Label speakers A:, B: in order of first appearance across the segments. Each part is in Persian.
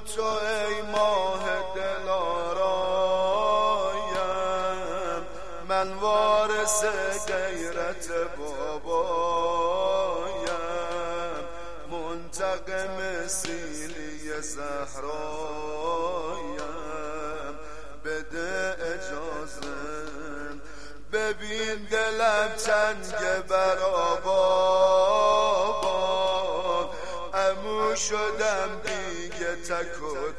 A: تو ای ماه دلارایم، من وارث غیرت بابایم، منتقم سیلی زهرایم. بده اجازه ببین دلم تنگ برا بابا، عمو شدم دیگه تک و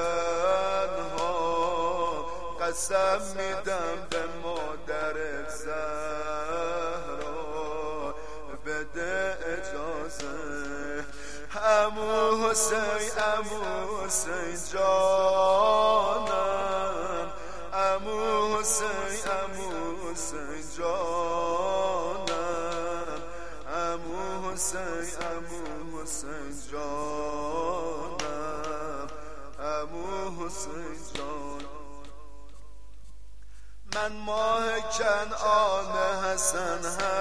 A: تنها، قسم میدم به مادر زهرا. بده اجازه عمو حسین، عمو حسین جانم، عمو حسین، عمو حسین جانم، عمو حسین، عمو حسین جانم، عمو حسین جان. من ماه کنعان حسن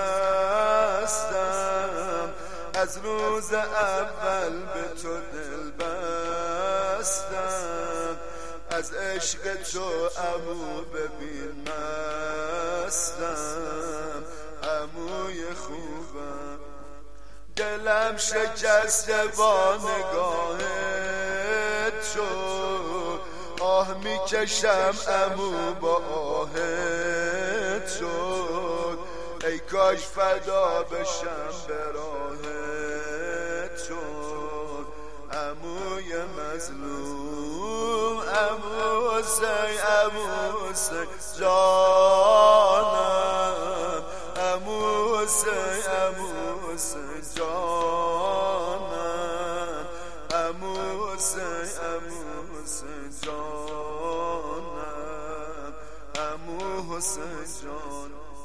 A: هستم، از روز اول به تو دل بستم، از عشق تو عمو ببین مستم، عموی خوبم. دلم شکسته با نگاهت شد، آه میکشم عمو با آهت شد، ای کاش فدا بشم به راهت شد، عموی مظلوم. عمو حسین، عمو حسین جانم، عمو حسین، عمو حسین جانم، عمو حسین، عمو حسین جانم، عمو حسین جان.